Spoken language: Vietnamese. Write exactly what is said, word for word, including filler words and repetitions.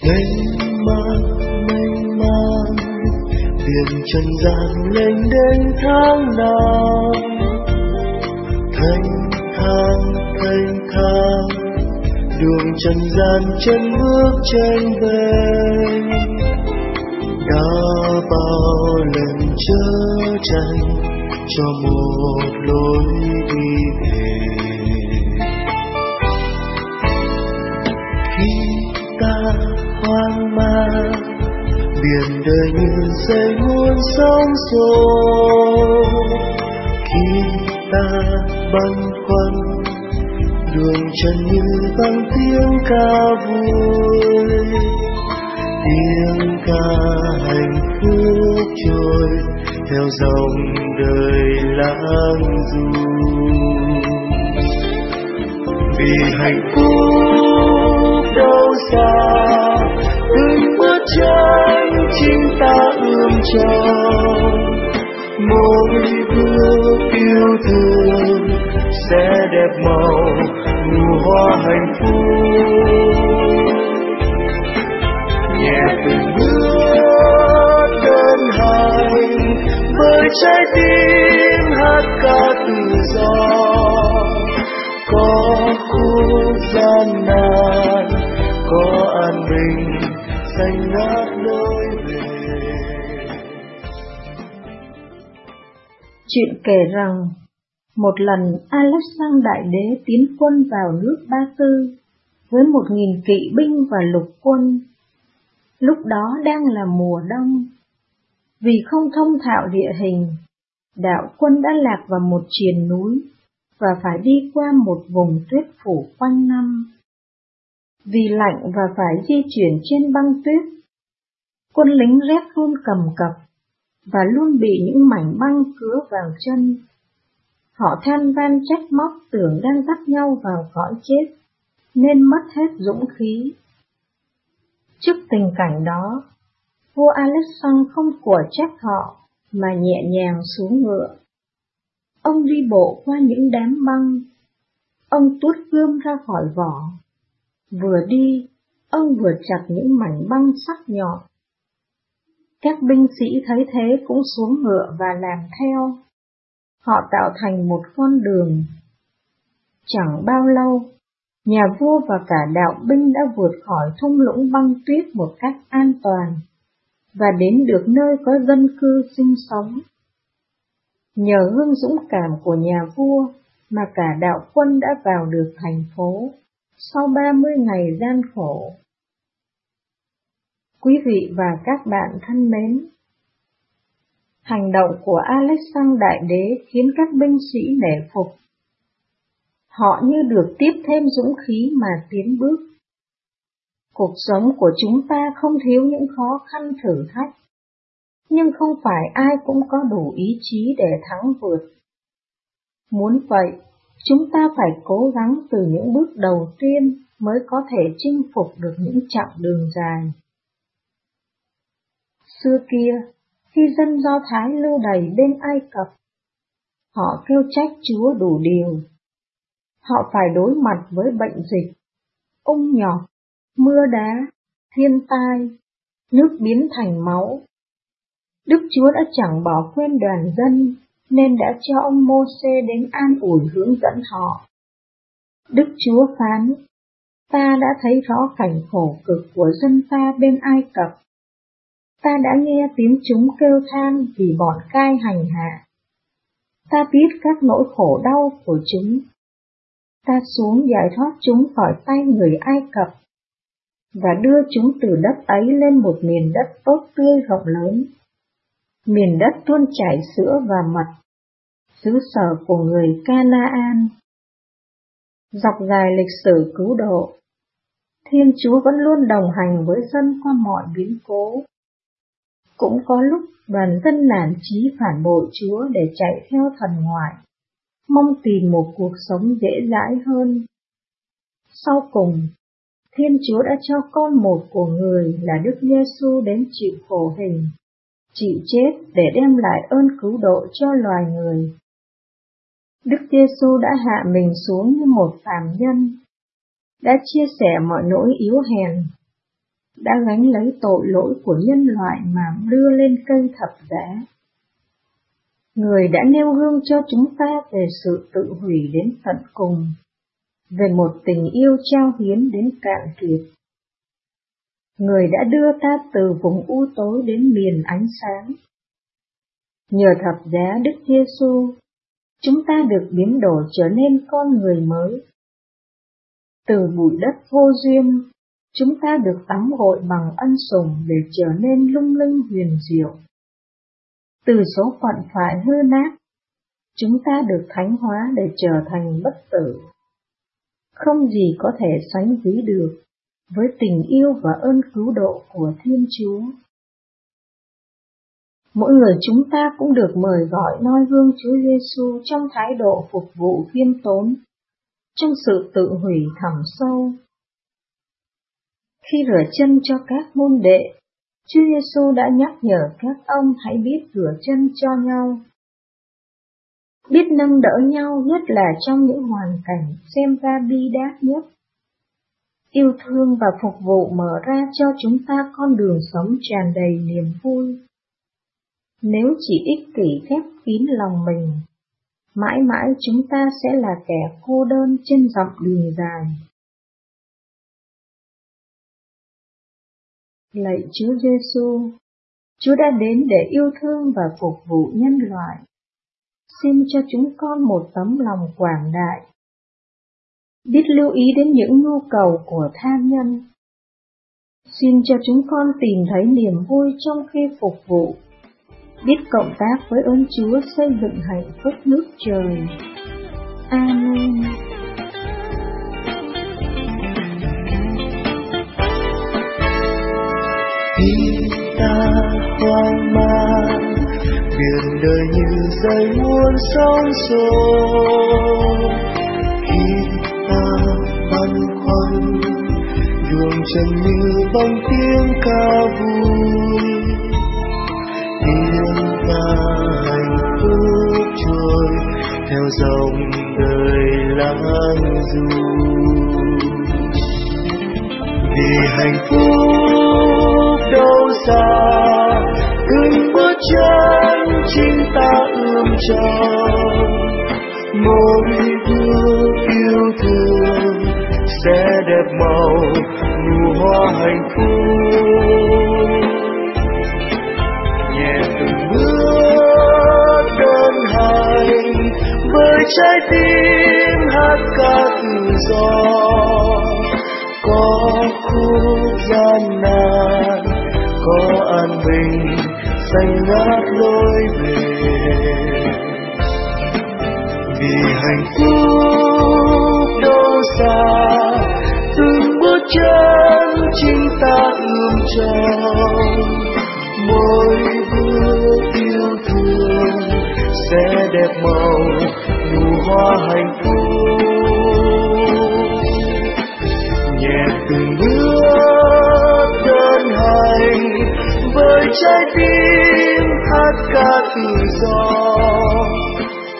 mênh mang mênh mang biển trần gian lênh đênh tháng năm, thanh thang thanh thang đường trần gian chân bước tranh vênh, đã bao lần chớ tranh cho một lối đi về. Khi ta hoang mang biển đời như dây muôn sóng xô, khi ta băn khoăn đường trần như vang tiếng ca vui, tiếng ca hạnh phúc trôi theo dòng đời lãng du. Vì hạnh phúc đâu xa từng bước chân chính ta ươm trồng, mỗi bước yêu thương sẽ đẹp màu nụ hoa hạnh phúc. Nhẹ từng bước đơn hành với trái tim hát ca tự do, có khúc gian nan có an bình xanh ngát lối về. Chuyện kể rằng một lần Alexander Đại Đế tiến quân vào nước Ba Tư với một nghìn kỵ binh và lục quân. Lúc đó đang là mùa đông. Vì không thông thạo địa hình, đạo quân đã lạc vào một triền núi và phải đi qua một vùng tuyết phủ quanh năm. Vì lạnh và phải di chuyển trên băng tuyết, quân lính rét run cầm cập và luôn bị những mảnh băng cứa vào chân. Họ than van trách móc tưởng đang dắt nhau vào cõi chết, nên mất hết dũng khí. Trước tình cảnh đó, vua Alexander không của trách họ, mà nhẹ nhàng xuống ngựa. Ông đi bộ qua những đám băng, ông tuốt gươm ra khỏi vỏ. Vừa đi, ông vừa chặt những mảnh băng sắc nhọn. Các binh sĩ thấy thế cũng xuống ngựa và làm theo. Họ tạo thành một con đường. Chẳng bao lâu, nhà vua và cả đạo binh đã vượt khỏi thung lũng băng tuyết một cách an toàn và đến được nơi có dân cư sinh sống. Nhờ gương dũng cảm của nhà vua mà cả đạo quân đã vào được thành phố sau ba mươi ngày gian khổ. Quý vị và các bạn thân mến, hành động của Alexander Đại Đế khiến các binh sĩ nể phục. Họ như được tiếp thêm dũng khí mà tiến bước. Cuộc sống của chúng ta không thiếu những khó khăn thử thách, nhưng không phải ai cũng có đủ ý chí để thắng vượt. Muốn vậy, chúng ta phải cố gắng từ những bước đầu tiên mới có thể chinh phục được những chặng đường dài. Xưa kia, khi dân Do Thái lưu đày bên Ai Cập, họ kêu trách Chúa đủ điều. Họ phải đối mặt với bệnh dịch, ung nhọt, mưa đá, thiên tai, nước biến thành máu. Đức Chúa đã chẳng bỏ quên đoàn dân, nên đã cho ông Mô-sê đến an ủi hướng dẫn họ. Đức Chúa phán, ta đã thấy rõ cảnh khổ cực của dân ta bên Ai Cập. Ta đã nghe tiếng chúng kêu than vì bọn cai hành hạ. Ta biết các nỗi khổ đau của chúng. Ta xuống giải thoát chúng khỏi tay người Ai Cập và đưa chúng từ đất ấy lên một miền đất tốt tươi rộng lớn, miền đất tuôn chảy sữa và mật, xứ sở của người Canaan. Dọc dài lịch sử cứu độ, Thiên Chúa vẫn luôn đồng hành với dân qua mọi biến cố. Cũng có lúc đoàn dân nản chí phản bội Chúa để chạy theo thần ngoại, mong tìm một cuộc sống dễ dãi hơn. Sau cùng, Thiên Chúa đã cho con một của người là Đức Giê-xu đến chịu khổ hình, chịu chết để đem lại ơn cứu độ cho loài người. Đức Giê-xu đã hạ mình xuống như một phàm nhân, đã chia sẻ mọi nỗi yếu hèn, đã gánh lấy tội lỗi của nhân loại mà đưa lên cây thập giá. Người đã nêu gương cho chúng ta về sự tự hủy đến tận cùng, về một tình yêu trao hiến đến cạn kiệt. Người đã đưa ta từ vùng u tối đến miền ánh sáng. Nhờ thập giá Đức Giêsu, chúng ta được biến đổi trở nên con người mới. Từ bụi đất vô duyên, chúng ta được tắm gội bằng ân sủng để trở nên lung linh huyền diệu. Từ số phận phải hư nát, chúng ta được thánh hóa để trở thành bất tử. Không gì có thể sánh ví được với tình yêu và ơn cứu độ của Thiên Chúa. Mỗi người chúng ta cũng được mời gọi noi gương Chúa Giêsu trong thái độ phục vụ khiêm tốn, trong sự tự hủy thẳm sâu. Khi rửa chân cho các môn đệ, Chúa Giêsu đã nhắc nhở các ông hãy biết rửa chân cho nhau, biết nâng đỡ nhau, nhất là trong những hoàn cảnh xem ra bi đát nhất. Yêu thương và phục vụ mở ra cho chúng ta con đường sống tràn đầy niềm vui. Nếu chỉ ích kỷ khép kín lòng mình, mãi mãi chúng ta sẽ là kẻ cô đơn trên dặm đường dài. Lạy Chúa Giêsu, Chúa đã đến để yêu thương và phục vụ nhân loại. Xin cho chúng con một tấm lòng quảng đại, biết lưu ý đến những nhu cầu của tha nhân. Xin cho chúng con tìm thấy niềm vui trong khi phục vụ, biết cộng tác với ơn Chúa xây dựng hạnh phúc nước trời. Amen. Khi ta hoang mang, biển đời như dây muôn sóng xô, khi ta băn khoăn, đường chân như bằng tiếng ca vui, tiếng ta hạnh phúc trôi theo dòng đời lãng du. Vì hạnh phúc đâu xa, từng bước chân chính ta ươm trồng, mỗi bước yêu thương sẽ đẹp màu nụ hoa hạnh phúc. Nhẹ từng bước đơn hành với trái tim hát ca tự do, có khúc gian nan, có an bình xanh ngát lối về. Vì hạnh phúc đâu xa, từng bước chân chính ta ươm trồng, mỗi bước yêu thương sẽ đẹp màu nụ hoa hạnh phúc. Nhẹ từng bước đơn hành với trái tim